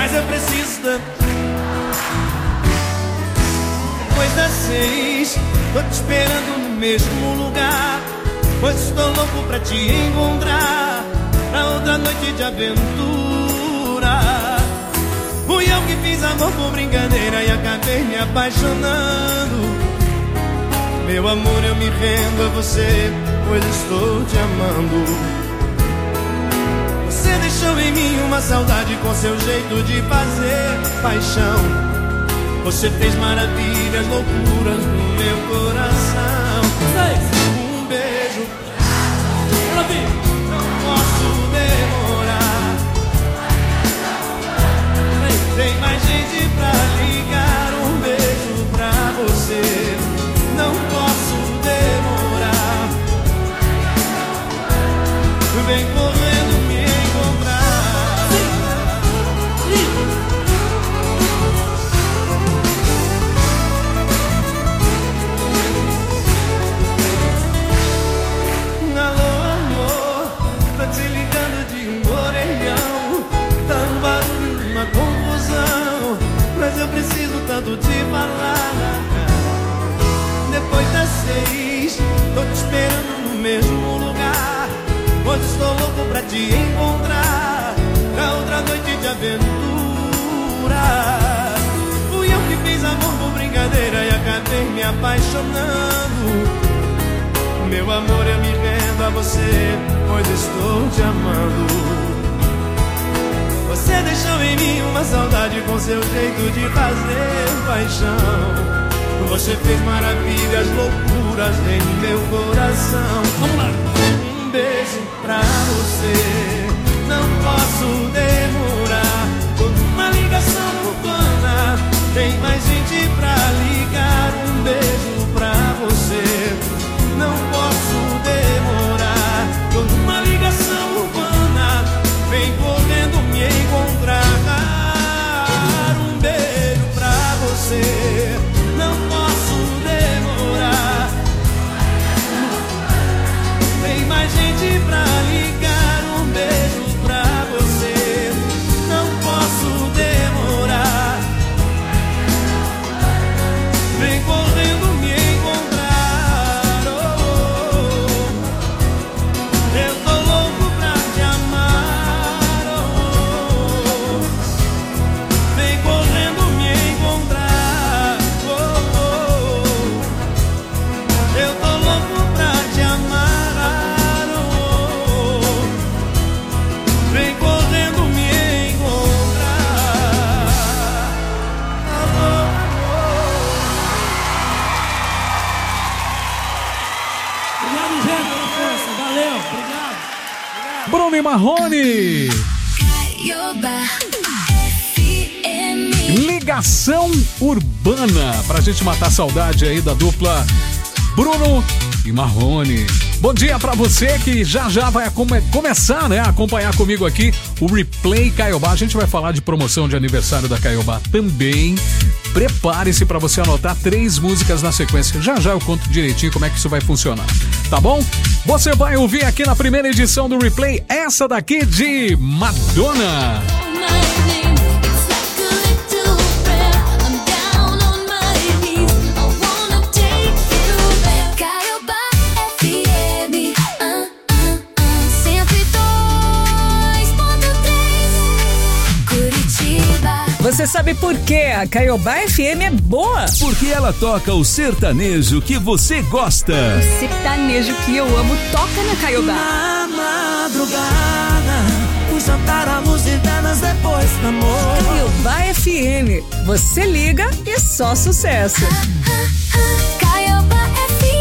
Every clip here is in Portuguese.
mas eu preciso tanto. Depois das 6, tô te esperando no mesmo lugar, pois estou louco pra te encontrar, pra outra noite de aventura. Fui eu que fiz amor por brincadeira e acabei me apaixonando. Meu amor, eu me rendo a você, pois estou te amando. Você deixou em mim uma saudade com seu jeito de fazer paixão. Você fez maravilhas, loucuras no meu coração. Um beijo, não posso demorar. Tem mais gente pra ligar. Um beijo pra você, não posso demorar. Vem correndo me encontrar. Alô, amor, tô te ligando de um orelhão. Tá um barulho, uma confusão, mas eu preciso tanto te falar. Depois das 6, tô te esperando no mesmo lugar, pois estou louco pra te encontrar, pra outra noite de aventura. Fui eu que fiz amor por brincadeira e acabei me apaixonando. Meu amor, eu me rendo a você, pois estou te amando. Você deixou em mim uma saudade com seu jeito de fazer paixão. Você fez maravilhas, loucuras em meu coração. Vamos lá! Um beijo pra você, não posso demorar. Tô numa ligação urbana, tem mais gente pra ligar. Um beijo pra você, não posso demorar. Tô numa ligação urbana, vem correndo me encontrar. Um beijo pra você, não posso demorar. Tem mais gente pra ligar. Um beijo pra você, não posso demorar. Vem correndo me encontrar. Oh, oh, oh. Eu tô louco pra te amar. Oh, oh, oh. Vem correndo me encontrar. Oh, oh, oh. Eu tô louco pra te amar. Oh, oh, oh. Vem correndo me encontrar. Oh, oh, Obrigado, gente, pela força. Valeu, obrigado. Bruno e Marrone. Ligação Urbana, pra gente matar a saudade aí da dupla Bruno e Marrone. Bom dia pra você que já vai começar, né, a acompanhar comigo aqui o Replay Caiobá. A gente vai falar de promoção de aniversário da Caiobá também. Prepare-se pra você anotar 3 músicas na sequência. Já eu conto direitinho como é que isso vai funcionar, tá bom? Você vai ouvir aqui na primeira edição do Replay essa daqui de Madonna. Você sabe por que a Caiobá FM é boa? Porque ela toca o sertanejo que você gosta. O sertanejo que eu amo toca na Caiobá. Na madrugada, o jantar à luz de velas depois do amor. Caiobá FM, você liga e só sucesso. Caiobá FM.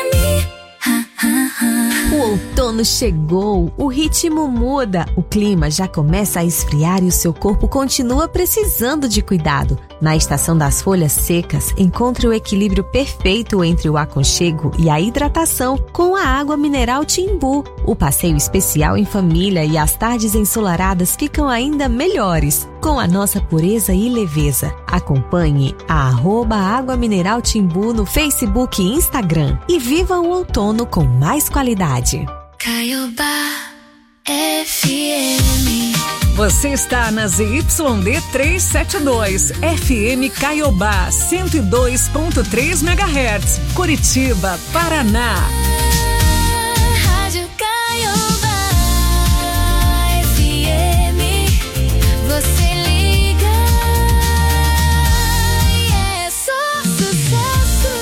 O outono chegou, o ritmo muda, o clima já começa a esfriar e o seu corpo continua precisando de cuidado. Na estação das folhas secas, encontre o equilíbrio perfeito entre o aconchego e a hidratação com a água mineral Timbu. O passeio especial em família e as tardes ensolaradas ficam ainda melhores, com a nossa pureza e leveza. Acompanhe a @Água Mineral Timbu no Facebook e Instagram e viva o outono com mais qualidade. Caiobá FM. Você está na ZYD 372, FM Caiobá, 102.3 MHz, Curitiba, Paraná. Rádio Caiobá FM, você liga e é só sucesso.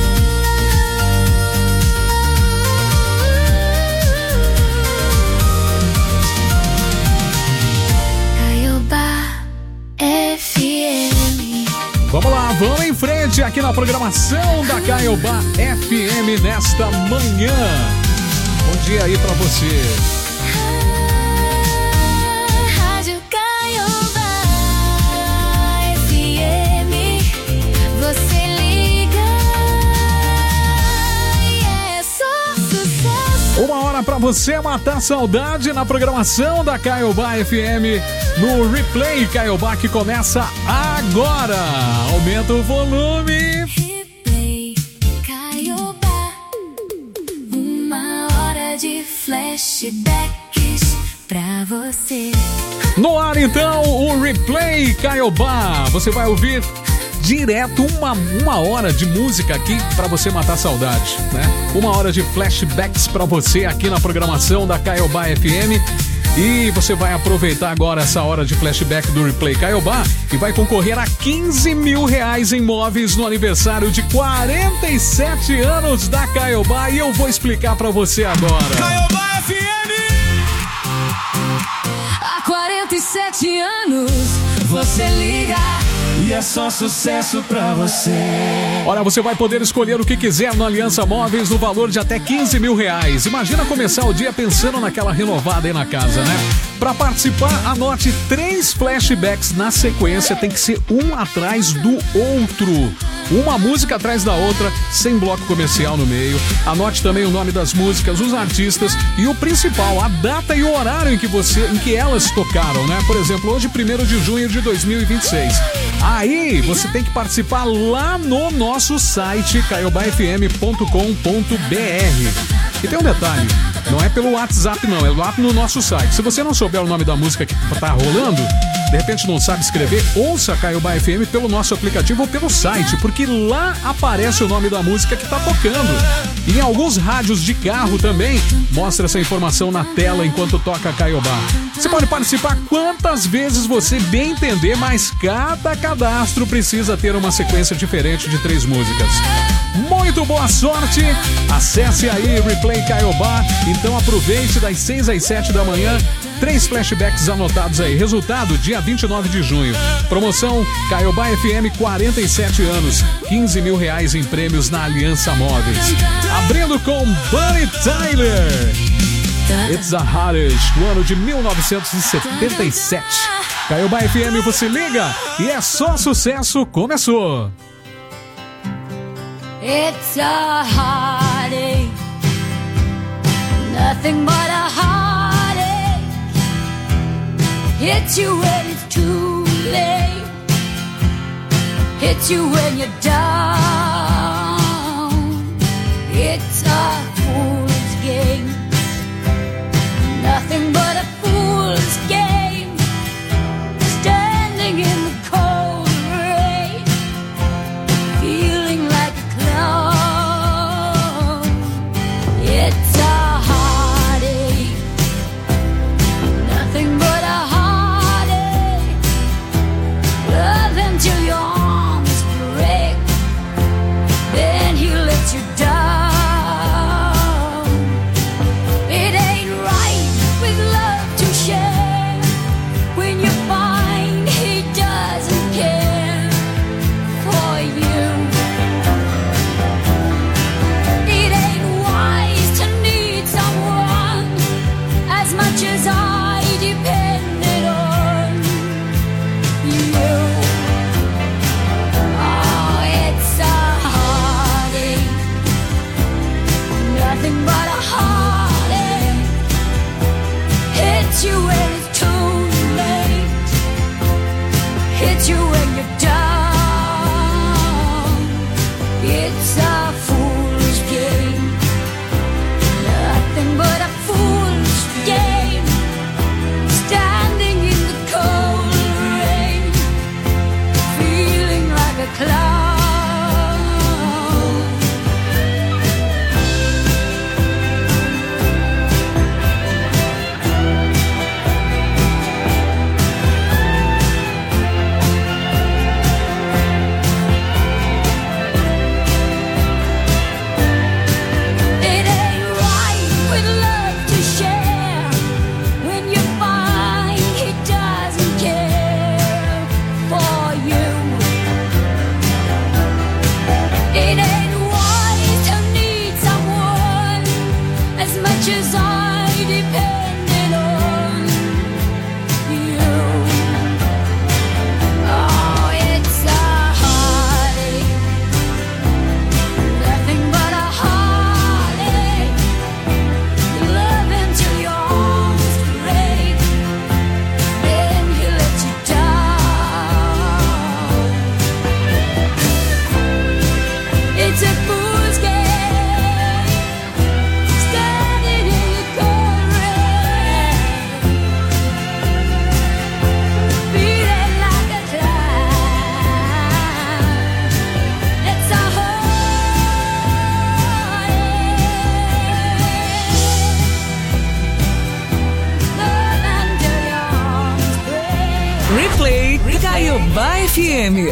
Caiobá FM. Vamos lá, vamos em frente aqui na programação da Caiobá FM nesta manhã. Bom dia aí pra você. Rádio Caiobá FM, você liga e é só sucesso. Uma hora pra você matar saudade na programação da Caiobá FM no Replay Caiobá que começa agora. Aumenta o volume. Replay Caiobá, uma hora de flashbacks pra você. No ar então o Replay Caiobá. Você vai ouvir direto uma hora de música aqui pra você matar saudade, né? Uma hora de flashbacks pra você aqui na programação da Caiobá FM. E você vai aproveitar agora essa hora de flashback do Replay Caiobá e vai concorrer a 15 mil reais em móveis no aniversário de 47 anos da Caiobá. E eu vou explicar pra você agora. Caiobá FM! Há 47 anos, você liga E é só sucesso pra você. Olha, você vai poder escolher o que quiser no Aliança Móveis no valor de até 15 mil reais. Imagina começar o dia pensando naquela renovada aí na casa, né? Para participar, anote 3 flashbacks na sequência, tem que ser um atrás do outro. Uma música atrás da outra, sem bloco comercial no meio. Anote também o nome das músicas, os artistas e o principal, a data e o horário em que elas tocaram, né? Por exemplo, hoje, 1º de junho de 2026. Aí, você tem que participar lá no nosso site, caiobafm.com.br. E tem um detalhe, não é pelo WhatsApp não, é lá no nosso site. Se você não souber o nome da música que tá rolando, de repente não sabe escrever, ouça a Caiobá FM pelo nosso aplicativo ou pelo site, porque lá aparece o nome da música que tá tocando. E em alguns rádios de carro também mostra essa informação na tela enquanto toca a Caiobá. Você pode participar quantas vezes você bem entender, mas cada cadastro precisa ter uma sequência diferente de 3 músicas. Muito boa sorte! Acesse aí Replay Caiobá, então aproveite das 6 às 7 da manhã, 3 flashbacks anotados aí. Resultado, dia 29 de junho. Promoção Caiobá FM 47 anos, 15 mil reais em prêmios na Aliança Móveis. Abrindo com Bonnie Tyler. It's a Hardest, no ano de 1977. Caiobá FM, você liga e é só sucesso, começou! It's a heartache, nothing but a heartache. Hits you when it's too late, hits you when you're down. It's a fool's game, nothing but a fool's game. Standing in the cold rain, feeling like a clown. It's a heartache, nothing but a heartache. Love until your arms break, Play Caiobá FM.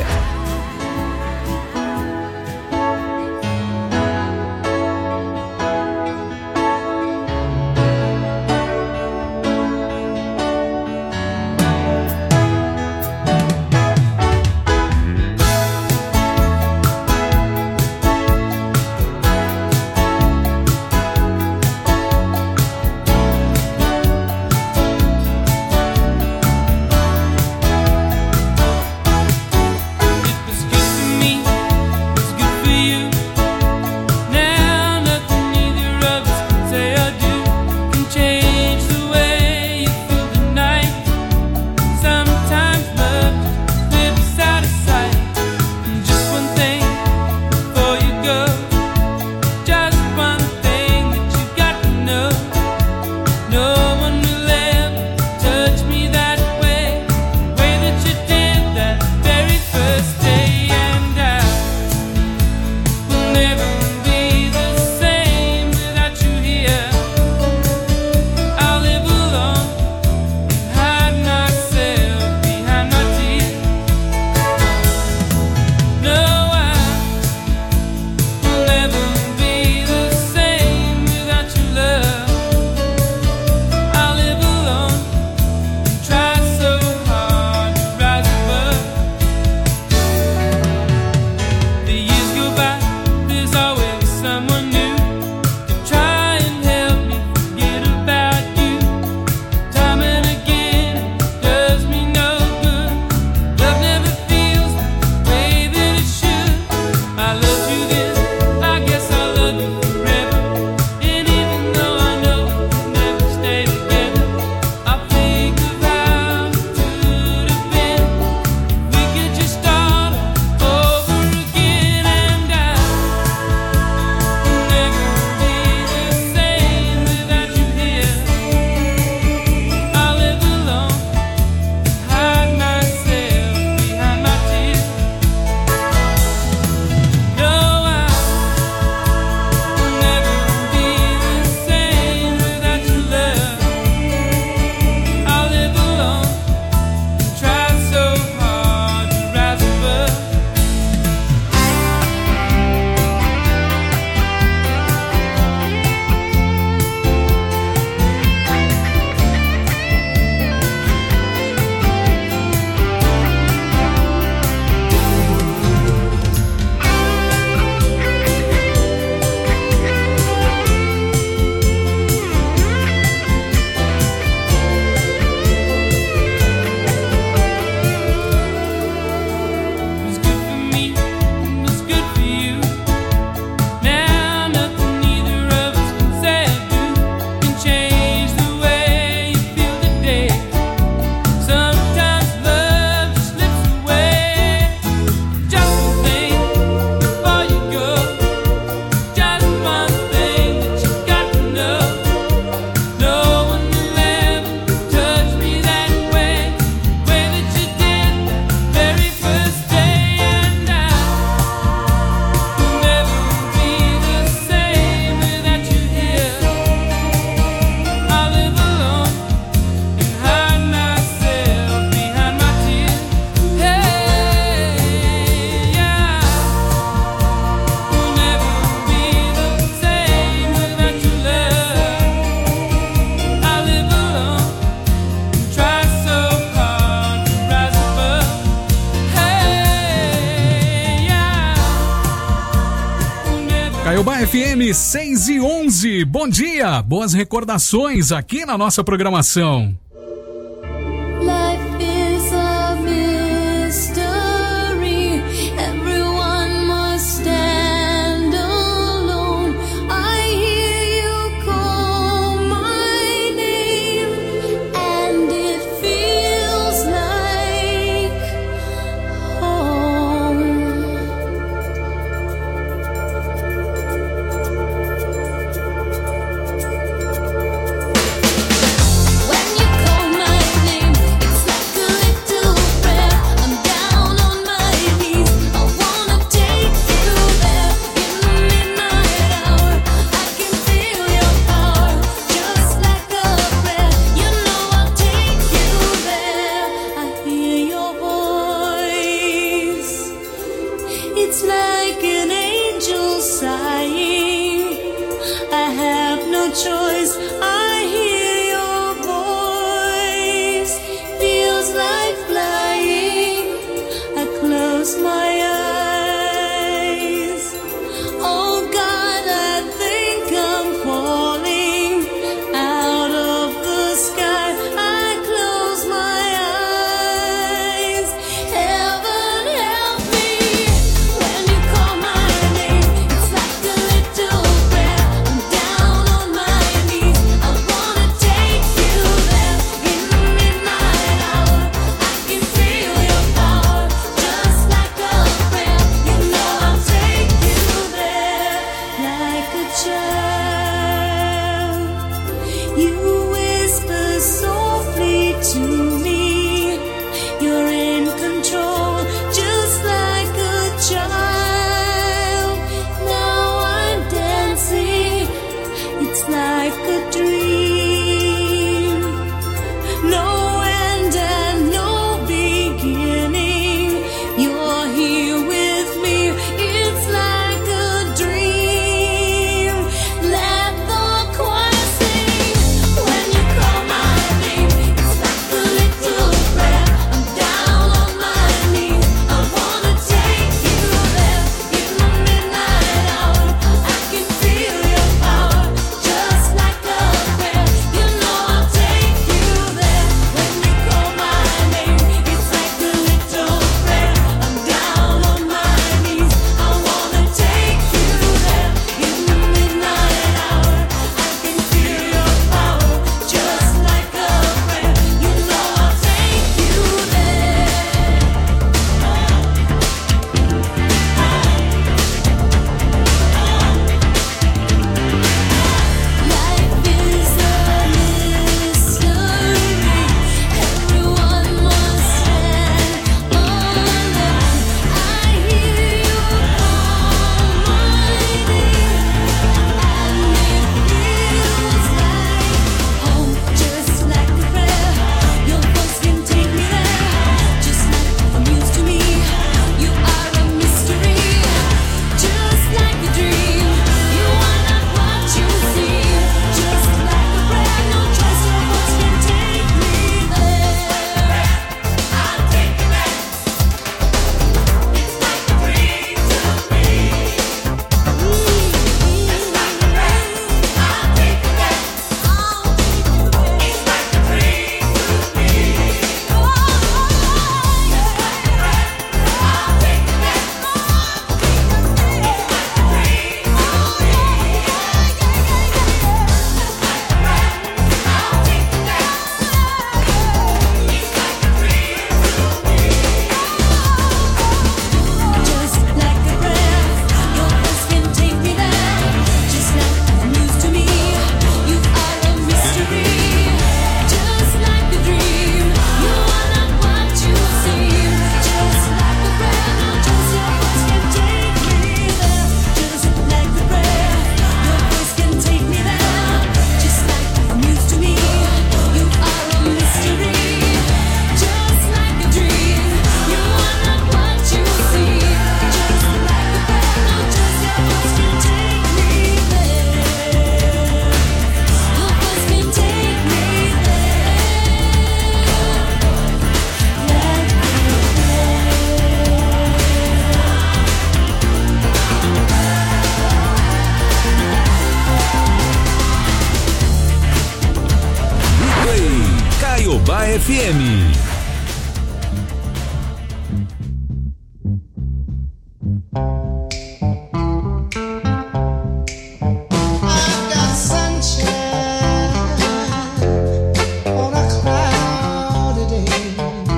Caiobá FM 6 e 11. Bom dia, boas recordações aqui na nossa programação. Life is a mystery. Everyone must stand alone. I hear you call my name, and it feels like home. When you to me. You're in control, just like a child. Now I'm dancing, it's like a dream. No end and no beginning. You're here with me, it's like a dream. Let the choir sing when you call my name. It's like a little prayer. I'm down on my knees. I wanna take you there in the midnight hour. I can feel your power, just like a prayer. You know I'll take you there when you call my name. It's like a little prayer. I'm down on my knees. I wanna take you there in the midnight hour. I can feel your power, just like a prayer. You know I'll take you there. Life is a mystery. Everyone must stand alone. I hear you call my name, and it feels like home, just like a prayer. Your voice can take me there, just like a muse to me. You are a mystery, just like a dream. You are not what you seem, just like a prayer. No choice, your voice can take me there. I'll take you there. It's like a dream to me. Just like a prayer. I'll take you there. It's like a dream to me. I'll take you there. Just like a prayer, your voice can take me there. Just like a muse to me, you are a mystery. Just like a dream, you are not what you seem. Just like a prayer, no choice, your voice can take me there. Just like a prayer, your voice can take me there. Just like a muse to me, you are a mystery. Just like a dream, you are not what you seem. Just like a prayer, no choice, your voice can take me there. Your voice can take me Play Caiobá FM. I've got sunshine on a cloudy day.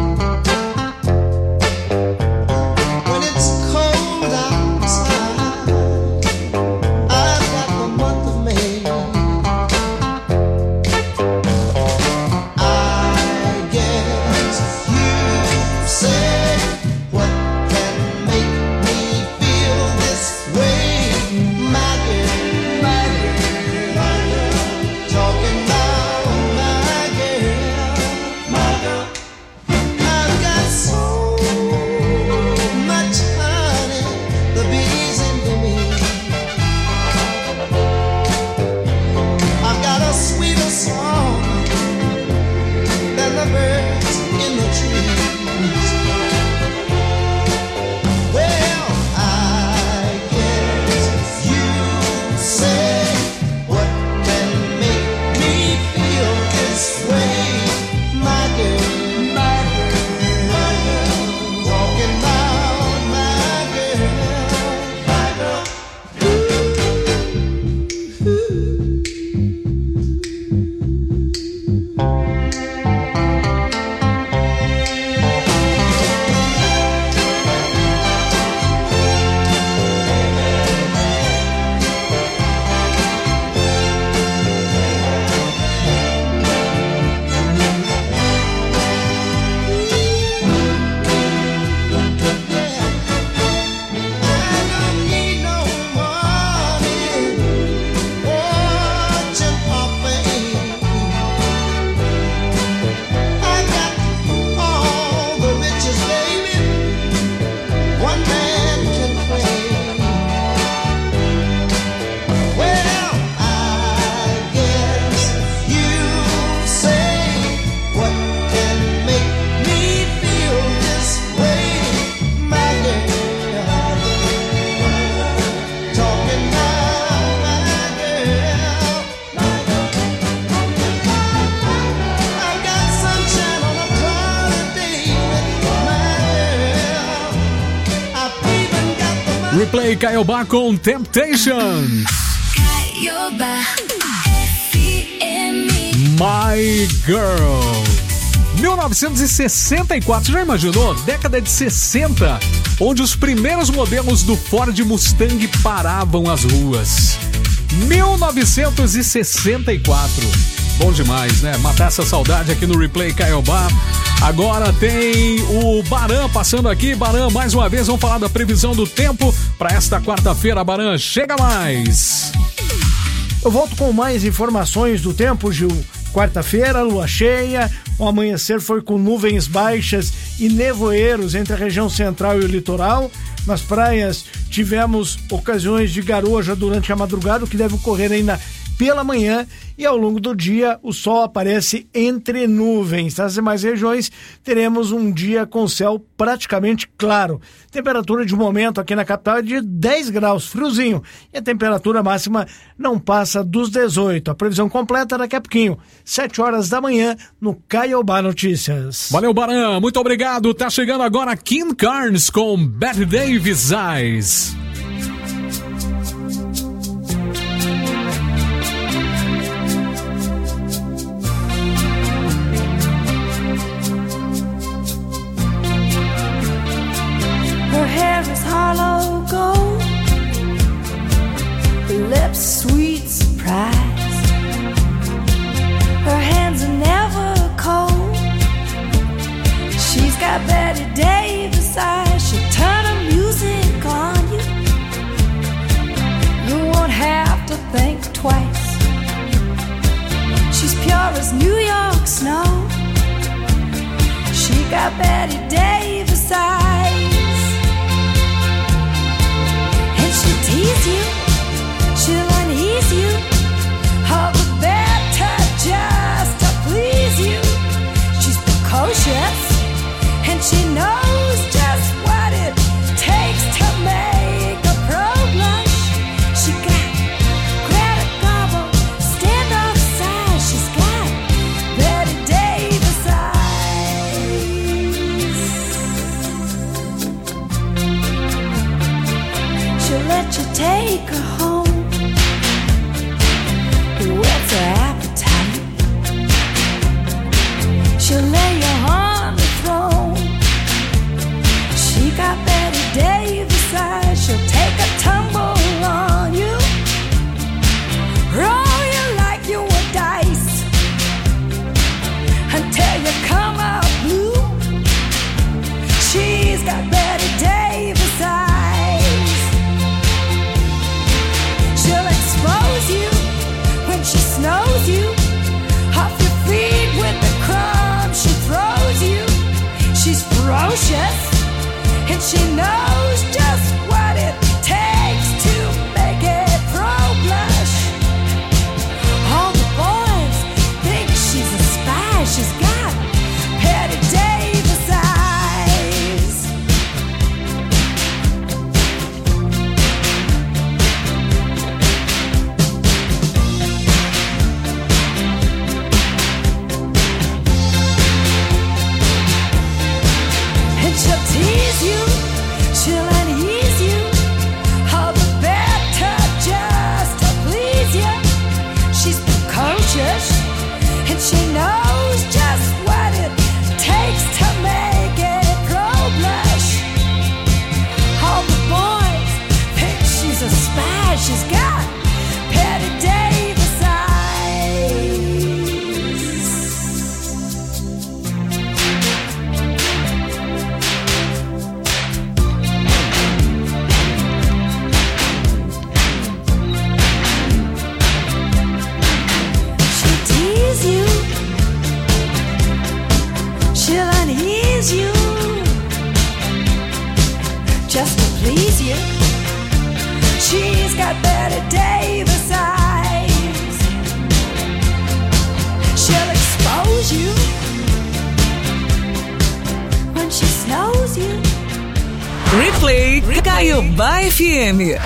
When it's cold outside, I've got the month of May. I guess Replay Caiobá com Temptation. My Girl. 1964, já imaginou? Década de 60, onde os primeiros modelos do Ford Mustang paravam as ruas. 1964. Bom demais, né? Matar essa saudade aqui no Replay Caiobá. Agora tem o Baran passando aqui. Baran, mais uma vez, vamos falar da previsão do tempo para esta quarta-feira. Baran, chega mais. Eu volto com mais informações do tempo, Gil. Quarta-feira, lua cheia, o amanhecer foi com nuvens baixas e nevoeiros entre a região central e o litoral. Nas praias tivemos ocasiões de garoa já durante a madrugada, o que deve ocorrer ainda pela manhã, e ao longo do dia o sol aparece entre nuvens. Nas demais regiões teremos um dia com céu praticamente claro. Temperatura de momento aqui na capital é de 10 graus, friozinho, e a temperatura máxima não passa dos 18. A previsão completa daqui a pouquinho, 7 horas da manhã, no Caiobá Notícias. Valeu, Baran, muito obrigado. Tá chegando agora Kim Carnes com Bette Davis Eyes. Hollow gold, her lips sweet surprise, her hands are never cold. She's got Bette Davis eyes, she'll turn her music on you. You won't have to think twice. She's pure as New York snow. She got Bette Davis eyes. She'll tease you, she'll unease you, all the better just to please you. She's precocious, and she knows just what it takes to make a pro blush. She got Greta Garbo, standoff size. She's got Bette Davis eyes. She'll let you take her home, whet's her appetite. She'll lay you on the throne. She got Bette Davis eyes. She'll take a tumble on you, roll you like you were dice, until you come out blue. She's got Bette Davis eyes. She'll expose you when she snows you, off your feet with the crumbs she throws you. She's ferocious, and she knows just what it takes to make it pro blush. All the boys think she's a spy. She's got Bette Davis eyes. And she'll tease you, she'll unease you, all the better just to please you. She's precocious, and she knows just what it takes to make it pro blush. All the boys think she's a spy. She's got Bette Davis eyes. She'll tease you, she'll unease you, just to please you. She's got Bette Davis eyes. She'll expose you when she snows you. Replay Caiobá FM.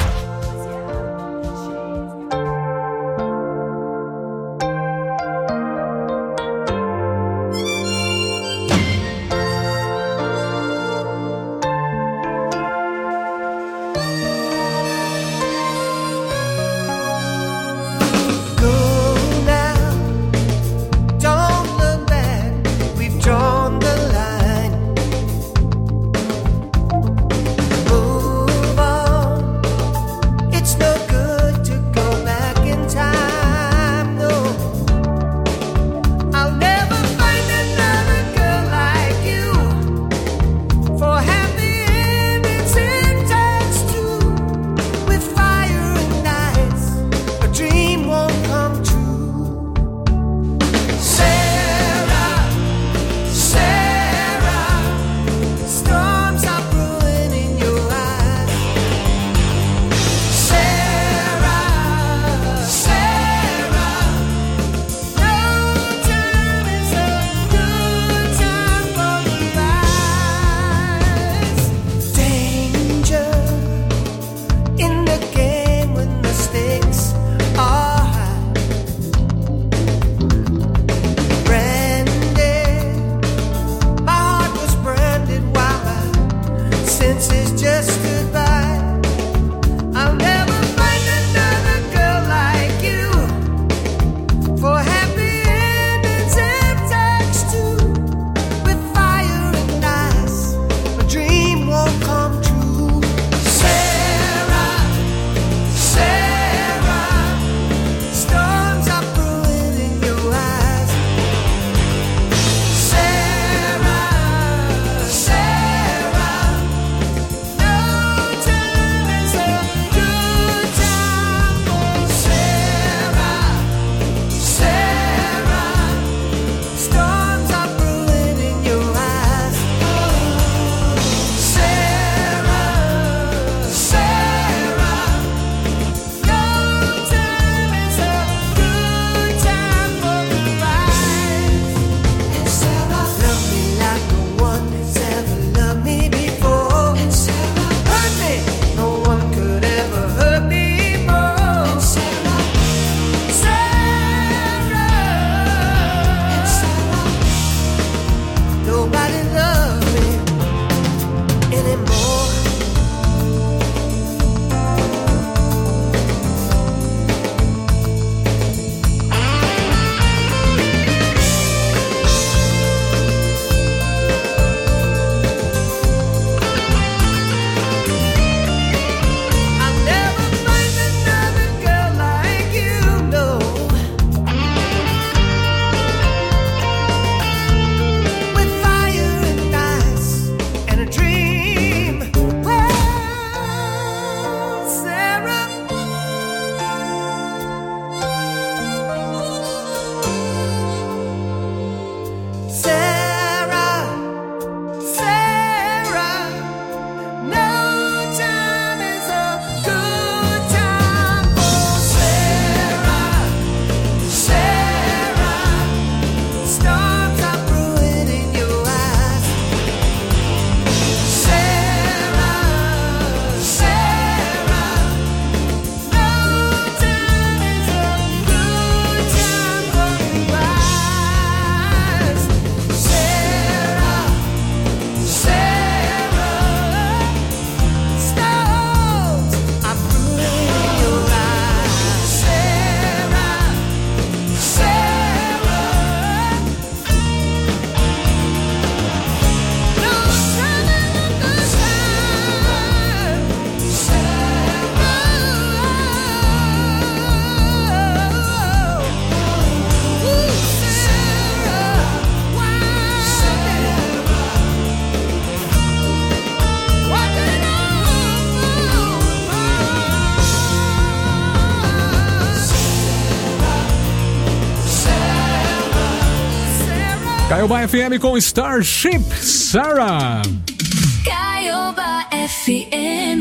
nobody loves me anymore. Caioba FM com Starship, Sarah. Caioba FM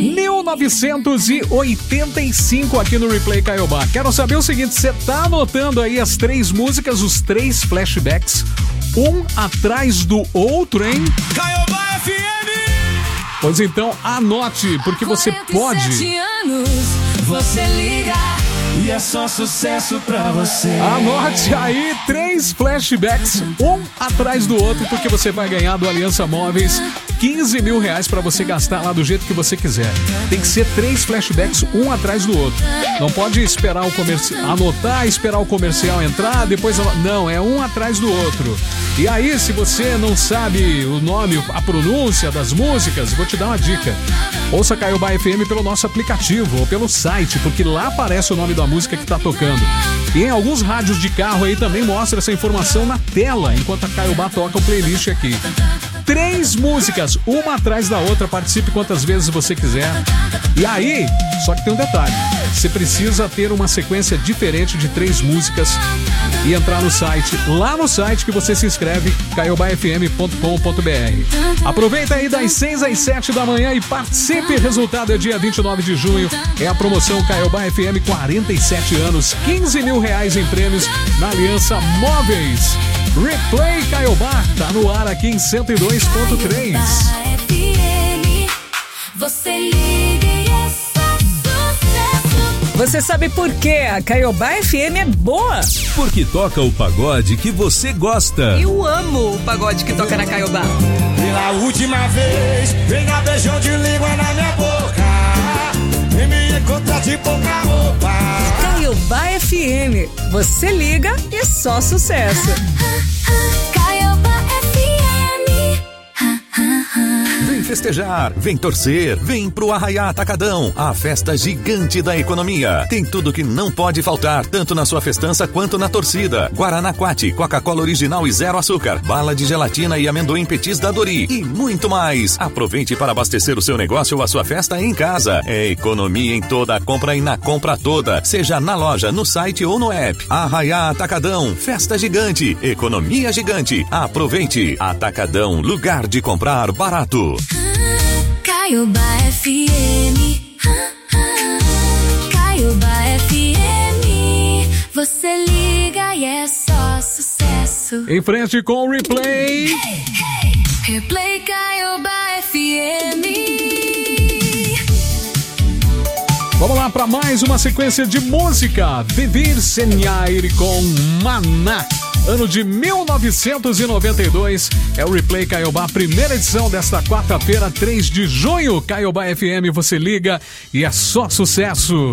1985 aqui no Replay Caioba. Quero saber o seguinte, você tá anotando aí as 3 músicas, os 3 flashbacks, um atrás do outro, hein? Caioba FM! Pois então, anote, porque você pode... 47 anos, você liga e é só sucesso pra você. Anote aí 3 flashbacks, um atrás do outro, porque você vai ganhar do Aliança Móveis 15 mil reais pra você gastar lá do jeito que você quiser. Tem que ser 3 flashbacks, um atrás do outro. Não pode esperar o comercial, anotar, esperar o comercial entrar, depois... Não, é um atrás do outro. E aí, se você não sabe o nome, a pronúncia das músicas, vou te dar uma dica. Ouça Caioba FM pelo nosso aplicativo ou pelo site, porque lá aparece o nome da música que tá tocando. E em alguns rádios de carro aí também mostra essa informação na tela, enquanto a Caioba toca o playlist aqui. 3 músicas, uma atrás da outra, participe quantas vezes você quiser. E aí, só que tem um detalhe, você precisa ter uma sequência diferente de 3 músicas e entrar no site, lá no site que você se inscreve, caiobafm.com.br. Aproveita aí das 6 às 7 da manhã e participe. Resultado é dia 29 de junho, é a promoção Caioba FM 47 anos, 15 mil reais em prêmios na Aliança Móveis. Replay Caioba, tá no ar aqui em 102.3. Você liga e é só sucesso. Você sabe por que a Caioba FM é boa? Porque toca o pagode que você gosta. Eu amo o pagode que toca na Caioba. Pela última vez, venha beijão de língua na minha boca e me encontrar de pouca roupa. Caioba FM, você liga e só sucesso. Caioba FM. Vem festejar, vem torcer, vem pro Arraiá Atacadão, a festa gigante da economia. Tem tudo que não pode faltar, tanto na sua festança quanto na torcida. Guaraná Quati, Coca-Cola original e 0 açúcar, bala de gelatina e amendoim petis da Dori e muito mais. Aproveite para abastecer o seu negócio ou a sua festa em casa. É economia em toda a compra e na compra toda, seja na loja, no site ou no app. Arraiá Atacadão, festa gigante, economia gigante. Aproveite. Atacadão, lugar de comprar barato. Caioba FM. Caioba FM. Você liga e é só sucesso. Em frente com o Replay. Replay Caioba FM. Vamos lá para mais uma sequência de música. Vivir Senhaire com Maná. ano de 1992. É o Replay Caiobá, primeira edição desta quarta-feira, 3 de junho. Caiobá FM, você liga e é só sucesso.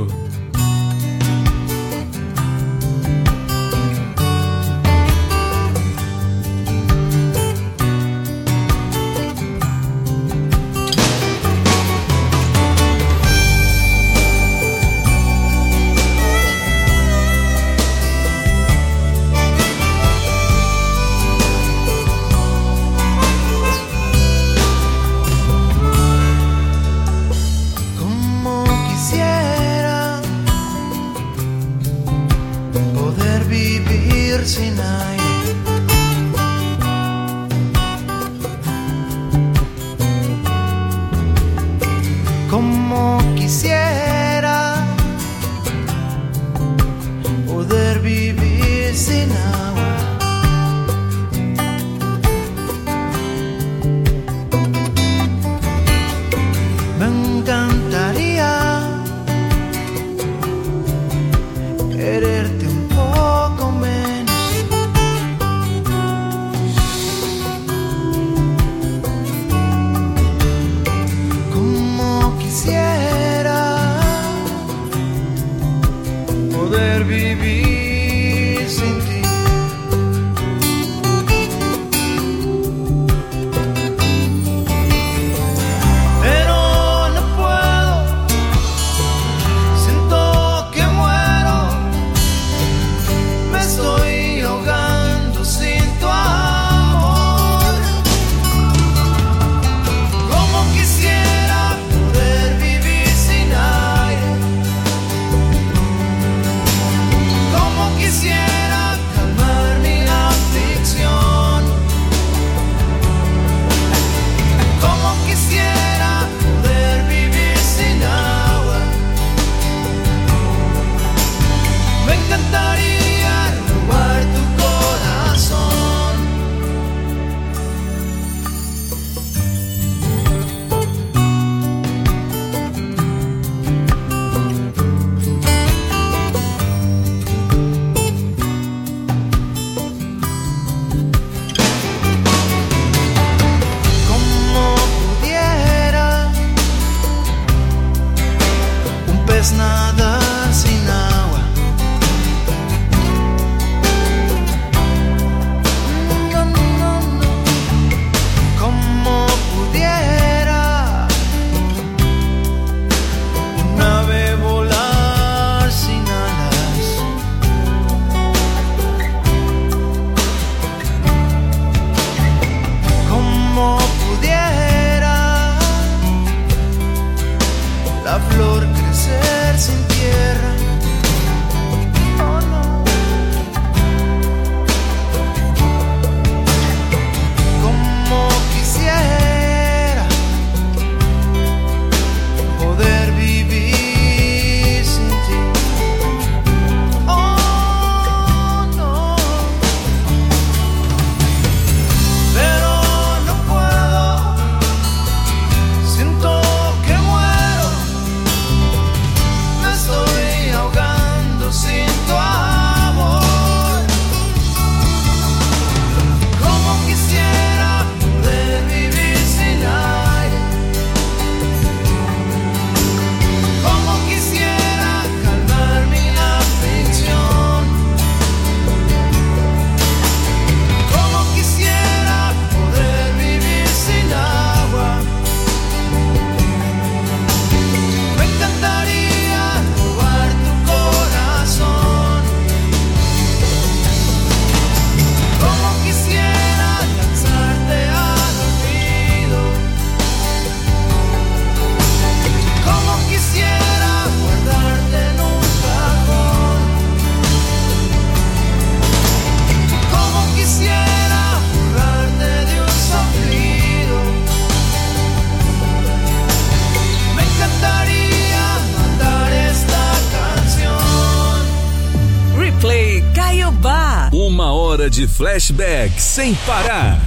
De flashback sem parar.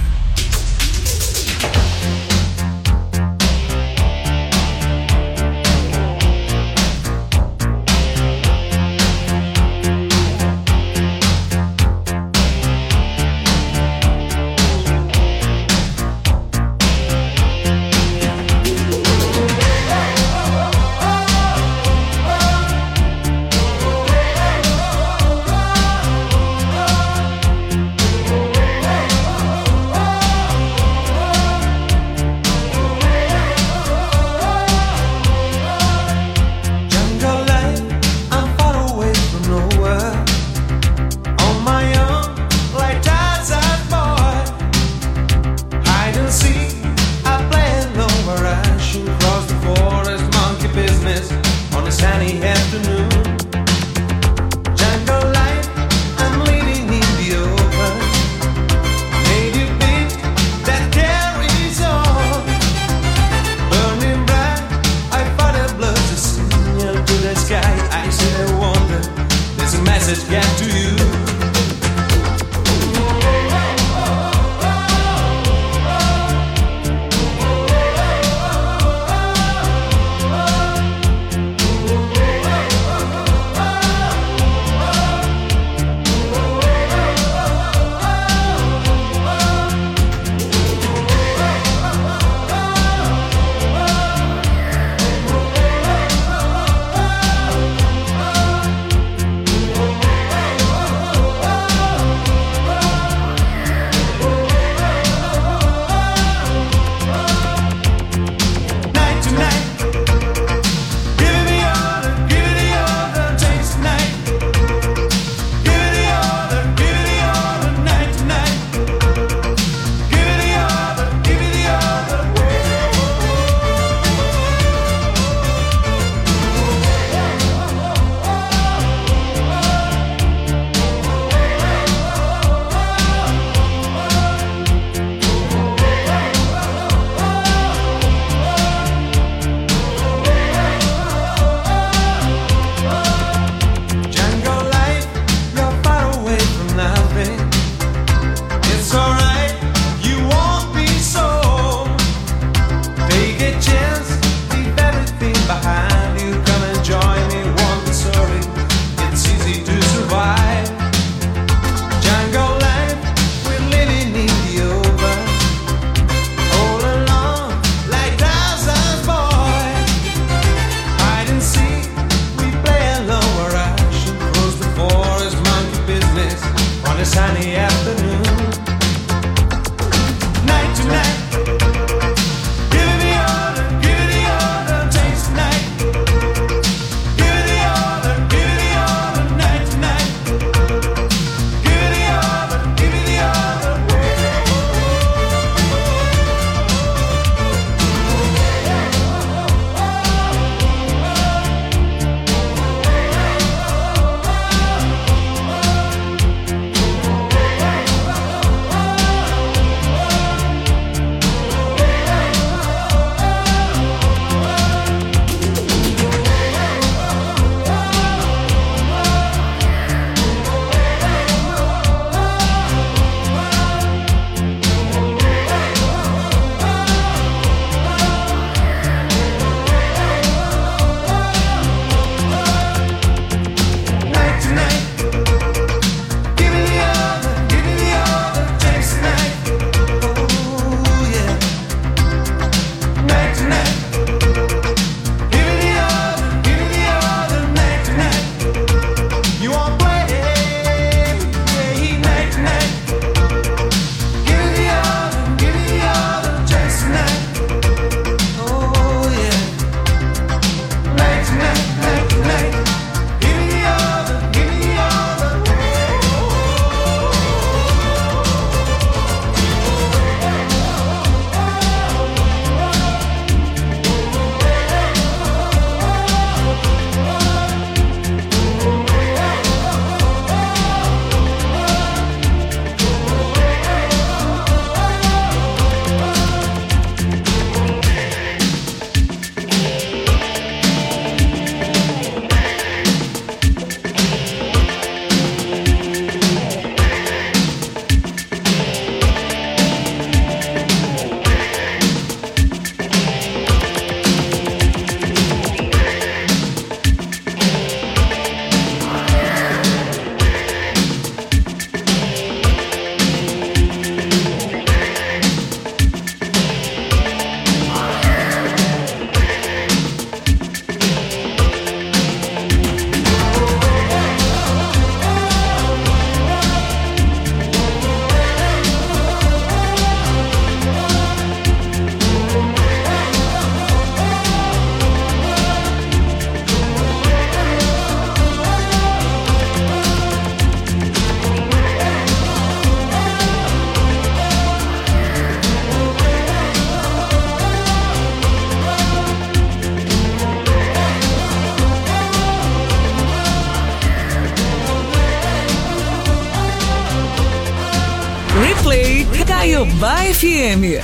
Caiobá FM.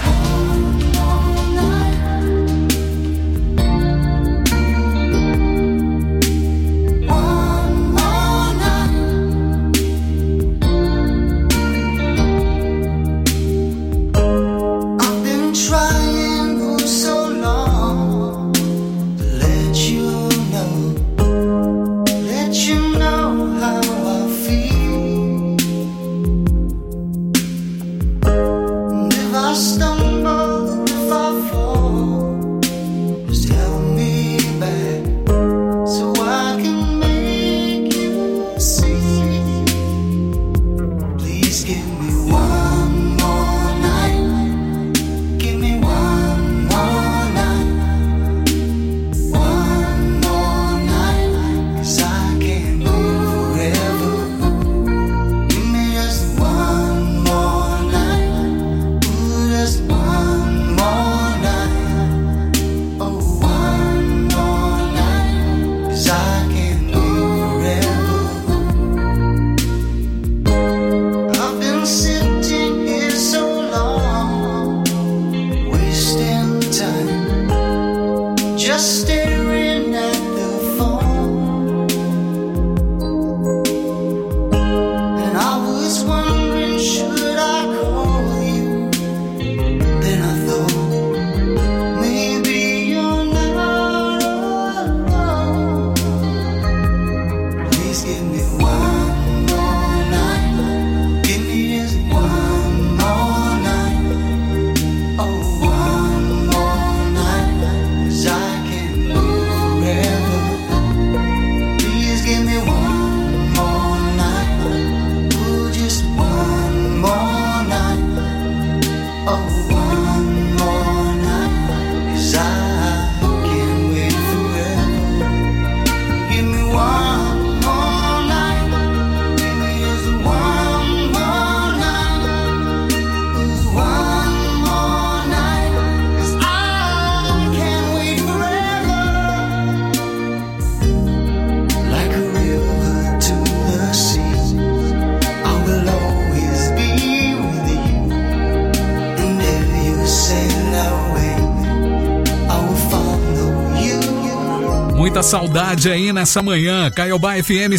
Muita saudade aí nessa manhã. Caiobá FM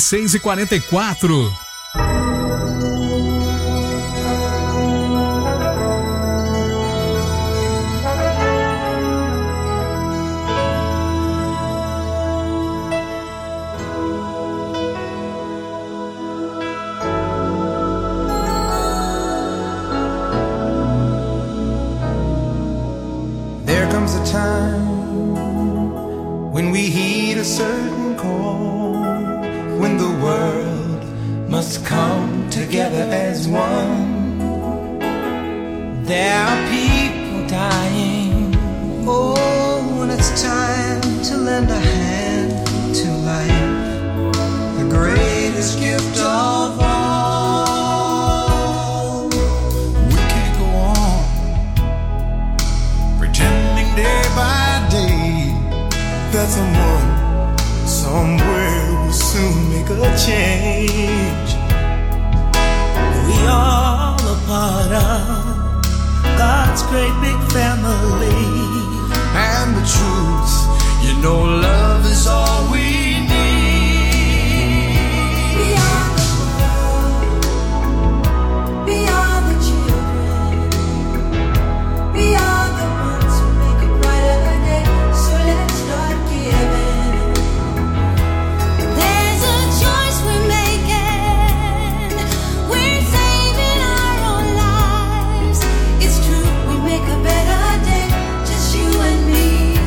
6h44. There comes a time when we heed a certain call, when the world must come together as one. There are people dying. Oh, and it's time to lend a hand to life, the greatest gift of all. We can't go on pretending day by day that someone somewhere will soon make a change. We all a part of God's great big family, and the truth, you know, love is all we need. We are the world, we are the children, we are the ones who make a brighter day. So let's start giving. There's a choice we're making. We're saving our own lives. It's true, we make a better day, just you and me.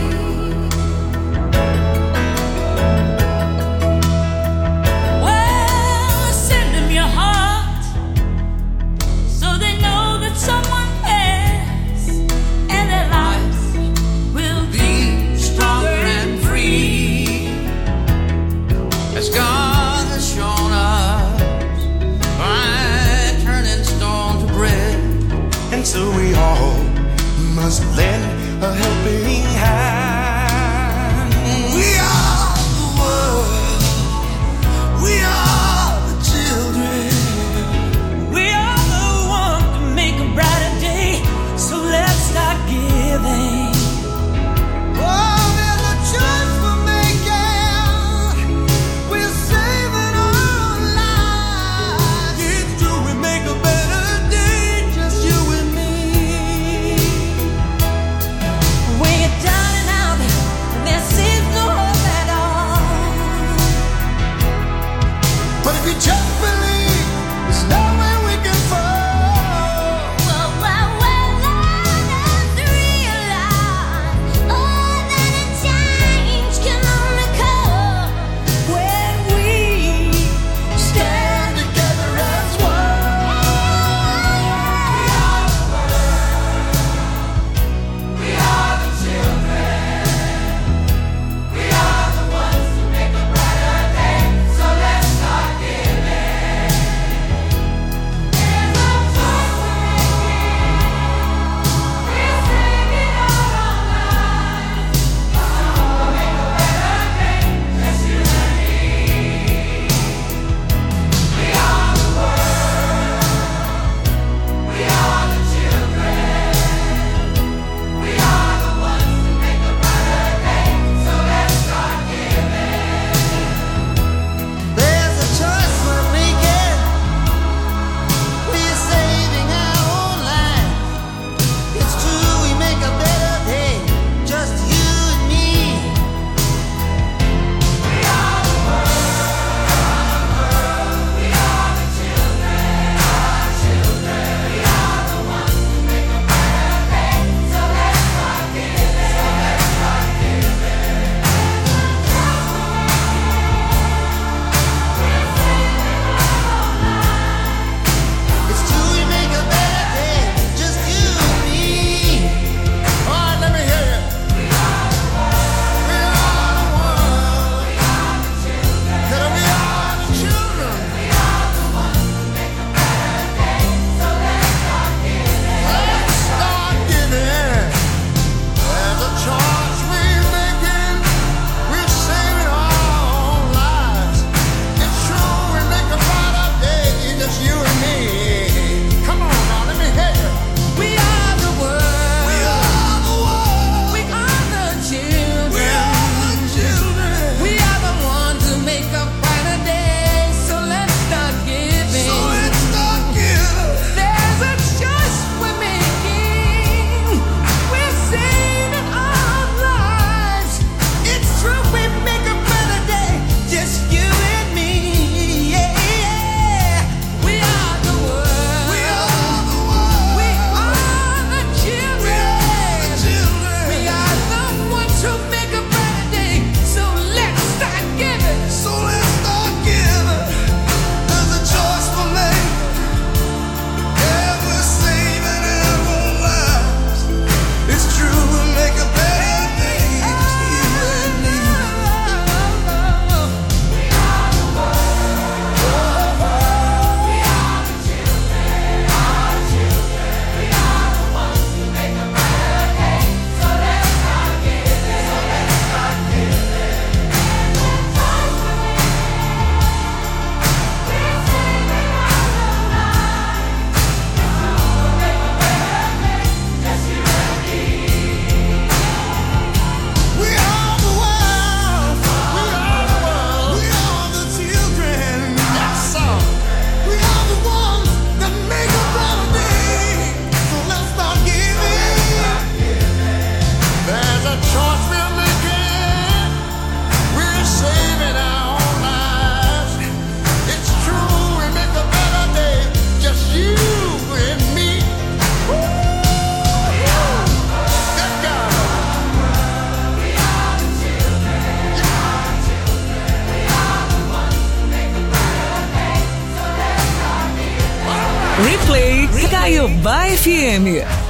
Well, send them your heart so they know that someone cares, and their lives will be stronger and free, As God has shown us by turning stone to bread. And so we all must lend a helping hand. We are the world, we are the children, we are the one to make a brighter day. Replay Caiobá FM.